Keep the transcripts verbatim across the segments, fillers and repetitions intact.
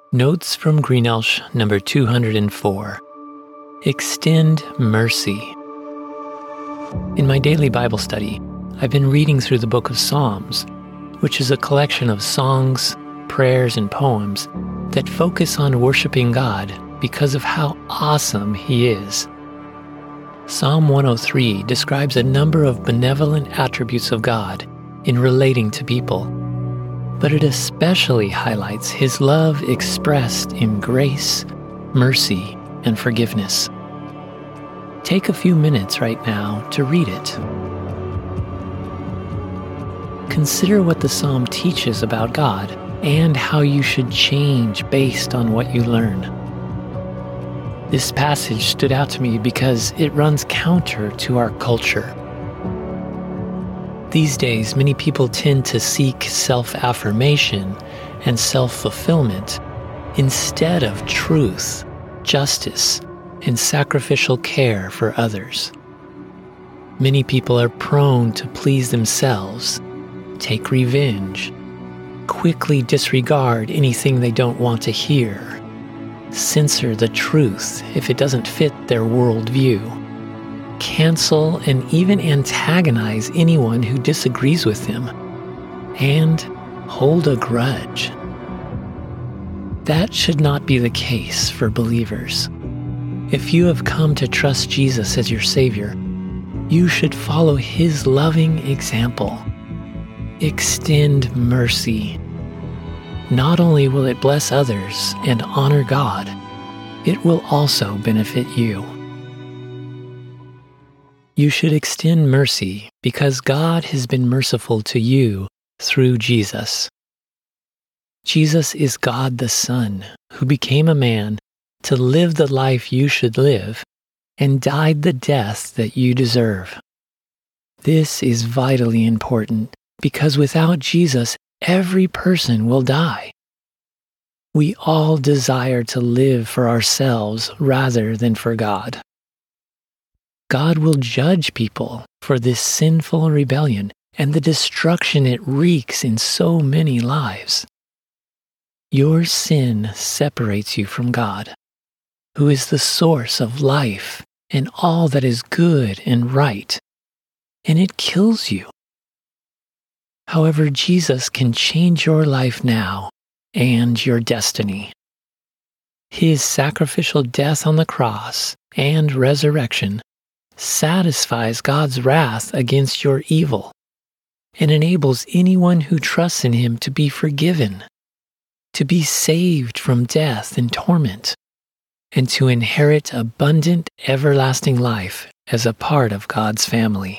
Notes from Greenelsh number two hundred four. Extend mercy. In my daily Bible study, I've been reading through the book of Psalms, which is a collection of songs, prayers, and poems that focus on worshiping God because of how awesome He is. Psalm one oh three describes a number of benevolent attributes of God in relating to people, but it especially highlights His love expressed in grace, mercy, and forgiveness. Take a few minutes right now to read it. Consider what the psalm teaches about God and how you should change based on what you learn. This passage stood out to me because it runs counter to our culture. These days, many people tend to seek self-affirmation and self-fulfillment instead of truth, justice, and sacrificial care for others. Many people are prone to please themselves, take revenge, quickly disregard anything they don't want to hear, censor the truth if it doesn't fit their worldview, cancel and even antagonize anyone who disagrees with them, and hold a grudge. That should not be the case for believers. If you have come to trust Jesus as your Savior, you should follow His loving example. Extend mercy. Not only will it bless others and honor God, it will also benefit you. You should extend mercy because God has been merciful to you through Jesus. Jesus is God the Son, who became a man to live the life you should live and died the death that you deserve. This is vitally important because without Jesus, every person will die. We all desire to live for ourselves rather than for God. God will judge people for this sinful rebellion and the destruction it wreaks in so many lives. Your sin separates you from God, who is the source of life and all that is good and right, and it kills you. However, Jesus can change your life now and your destiny. His sacrificial death on the cross and resurrection satisfies God's wrath against your evil and enables anyone who trusts in Him to be forgiven, to be saved from death and torment, and to inherit abundant, everlasting life as a part of God's family.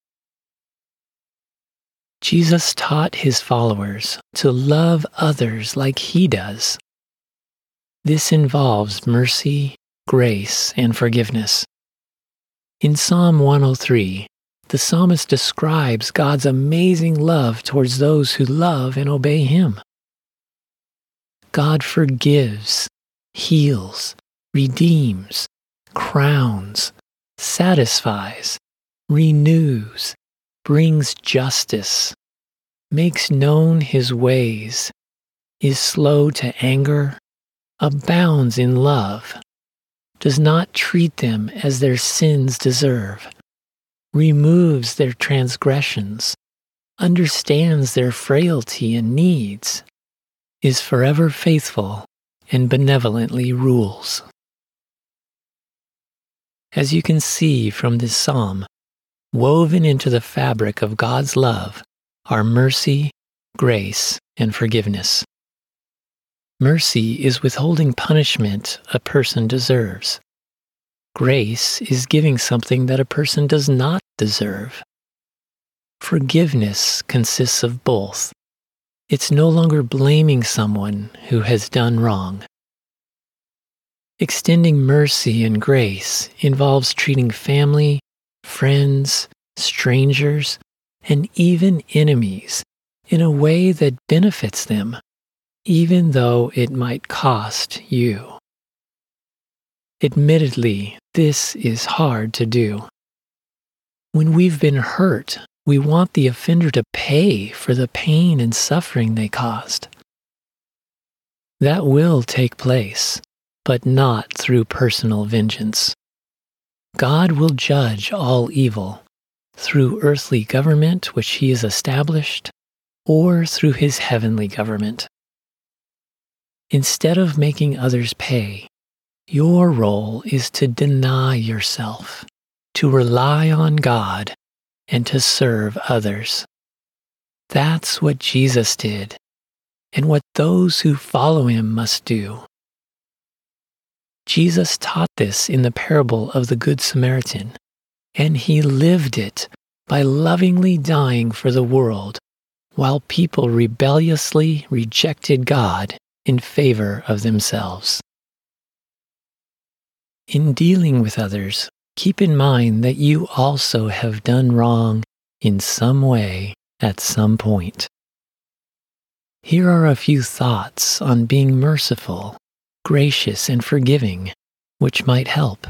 Jesus taught His followers to love others like He does. This involves mercy, grace, and forgiveness. In Psalm one oh three, the psalmist describes God's amazing love towards those who love and obey Him. God forgives, heals, redeems, crowns, satisfies, renews, brings justice, makes known His ways, is slow to anger, abounds in love, does not treat them as their sins deserve, removes their transgressions, understands their frailty and needs, is forever faithful, and benevolently rules. As you can see from this psalm, woven into the fabric of God's love are mercy, grace, and forgiveness. Mercy is withholding punishment a person deserves. Grace is giving something that a person does not deserve. Forgiveness consists of both. It's no longer blaming someone who has done wrong. Extending mercy and grace involves treating family, friends, strangers, and even enemies in a way that benefits them, even though it might cost you. Admittedly, this is hard to do. When we've been hurt, we want the offender to pay for the pain and suffering they caused. That will take place, but not through personal vengeance. God will judge all evil through earthly government which he has established, or through his heavenly government. Instead of making others pay, your role is to deny yourself, to rely on God, and to serve others. That's what Jesus did, and what those who follow him must do. Jesus taught this in the parable of the Good Samaritan, and he lived it by lovingly dying for the world while people rebelliously rejected God in favor of themselves. In dealing with others, keep in mind that you also have done wrong in some way at some point. Here are a few thoughts on being merciful, gracious, and forgiving, which might help.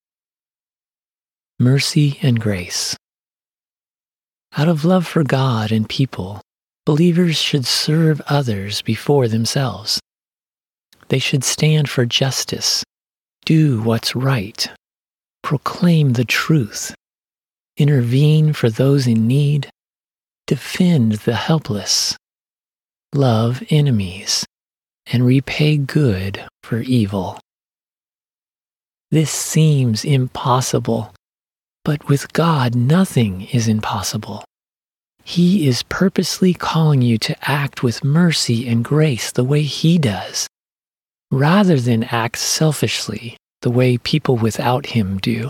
Mercy and grace. Out of love for God and people, believers should serve others before themselves. They should stand for justice, do what's right, proclaim the truth, intervene for those in need, defend the helpless, love enemies, and repay good for evil. This seems impossible, but with God nothing is impossible. He is purposely calling you to act with mercy and grace the way he does, rather than act selfishly the way people without him do.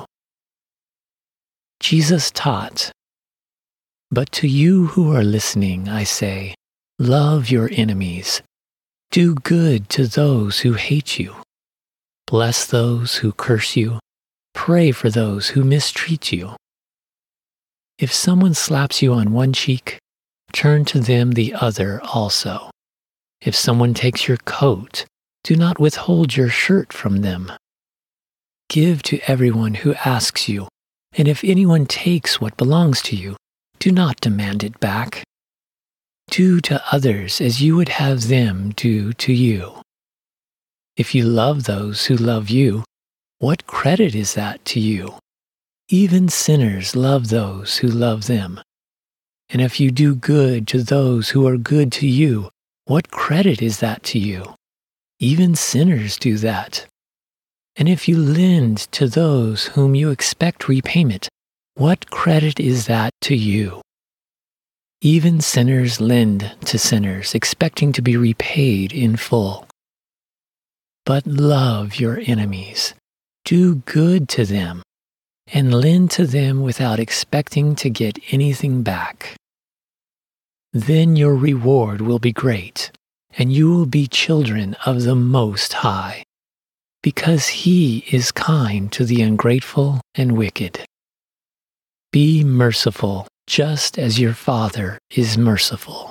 Jesus taught, "But to you who are listening, I say, love your enemies. Do good to those who hate you. Bless those who curse you. Pray for those who mistreat you. If someone slaps you on one cheek, turn to them the other also. If someone takes your coat, do not withhold your shirt from them. Give to everyone who asks you, and if anyone takes what belongs to you, do not demand it back. Do to others as you would have them do to you. If you love those who love you, what credit is that to you? Even sinners love those who love them. And if you do good to those who are good to you, what credit is that to you? Even sinners do that. And if you lend to those whom you expect repayment, what credit is that to you? Even sinners lend to sinners, expecting to be repaid in full. But love your enemies, do good to them, and lend to them without expecting to get anything back. Then your reward will be great, and you will be children of the Most High, because he is kind to the ungrateful and wicked. Be merciful, just as your Father is merciful."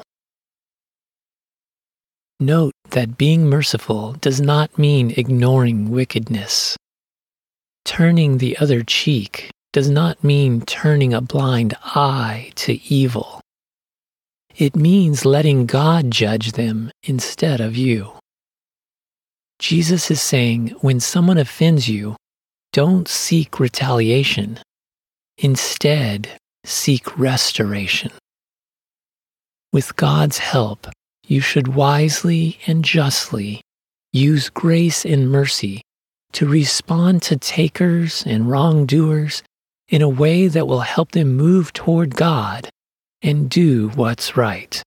Note that being merciful does not mean ignoring wickedness. Turning the other cheek does not mean turning a blind eye to evil. It means letting God judge them instead of you. Jesus is saying, when someone offends you, don't seek retaliation. Instead, seek restoration. With God's help, you should wisely and justly use grace and mercy to respond to takers and wrongdoers in a way that will help them move toward God and do what's right.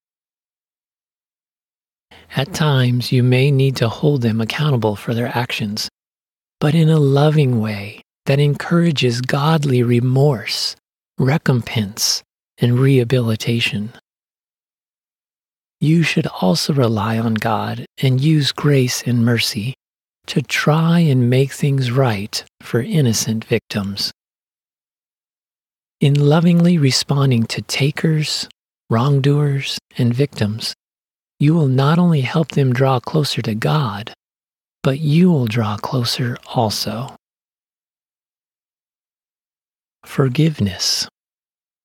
At times, you may need to hold them accountable for their actions, but in a loving way that encourages godly remorse, recompense, and rehabilitation. You should also rely on God and use grace and mercy to try and make things right for innocent victims. In lovingly responding to takers, wrongdoers, and victims, you will not only help them draw closer to God, but you will draw closer also. Forgiveness.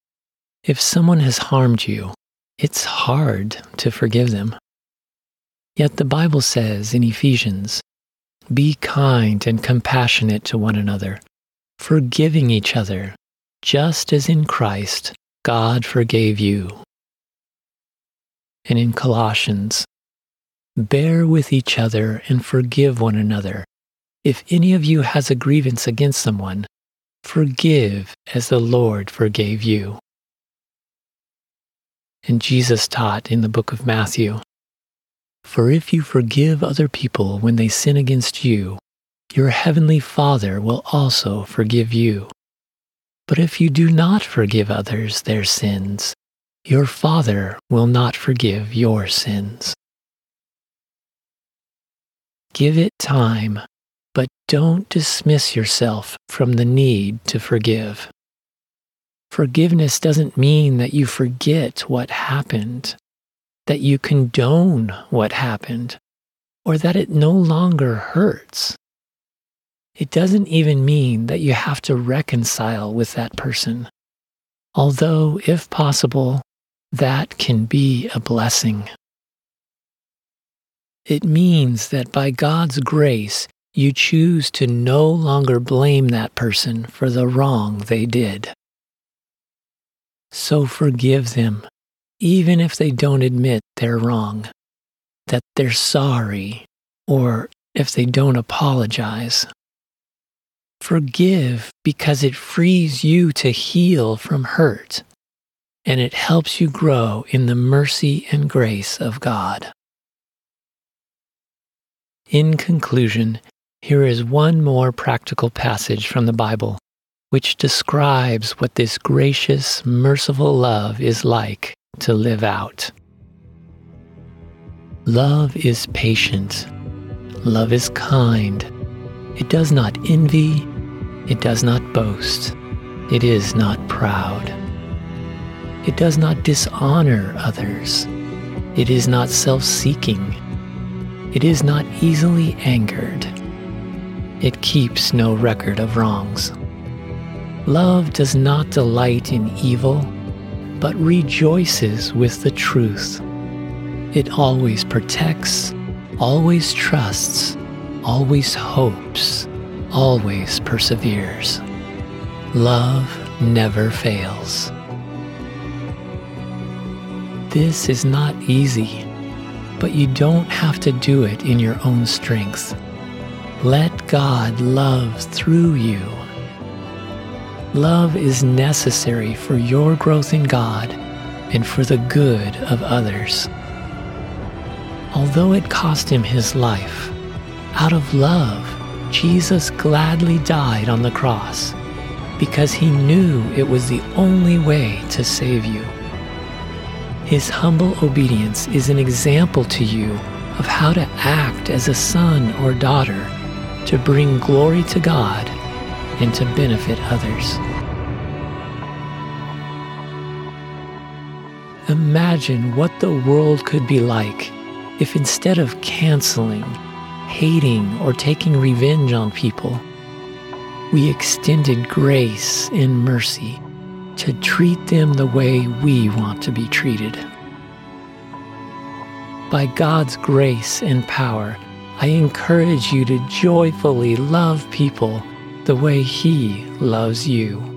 If someone has harmed you, it's hard to forgive them. Yet the Bible says in Ephesians, "Be kind and compassionate to one another, forgiving each other, just as in Christ God forgave you." And in Colossians, "Bear with each other and forgive one another. If any of you has a grievance against someone, forgive as the Lord forgave you." And Jesus taught in the book of Matthew, "For if you forgive other people when they sin against you, your heavenly Father will also forgive you. But if you do not forgive others their sins, your Father will not forgive your sins." Give it time, but don't dismiss yourself from the need to forgive. Forgiveness doesn't mean that you forget what happened, that you condone what happened, or that it no longer hurts. It doesn't even mean that you have to reconcile with that person, although, if possible, that can be a blessing. It means that by God's grace, you choose to no longer blame that person for the wrong they did. So forgive them, even if they don't admit they're wrong, that they're sorry, or if they don't apologize. Forgive because it frees you to heal from hurt, and it helps you grow in the mercy and grace of God. In conclusion, here is one more practical passage from the Bible, which describes what this gracious, merciful love is like to live out. Love is patient. Love is kind. It does not envy. It does not boast. It is not proud. It does not dishonor others. It is not self-seeking. It is not easily angered. It keeps no record of wrongs. Love does not delight in evil, but rejoices with the truth. It always protects, always trusts, always hopes, always perseveres. Love never fails. This is not easy, but you don't have to do it in your own strength. Let God love through you. Love is necessary for your growth in God and for the good of others. Although it cost him his life, out of love, Jesus gladly died on the cross because he knew it was the only way to save you. His humble obedience is an example to you of how to act as a son or daughter to bring glory to God and to benefit others. Imagine what the world could be like if instead of canceling, hating, or taking revenge on people, we extended grace and mercy to treat them the way we want to be treated. By God's grace and power, I encourage you to joyfully love people the way He loves you.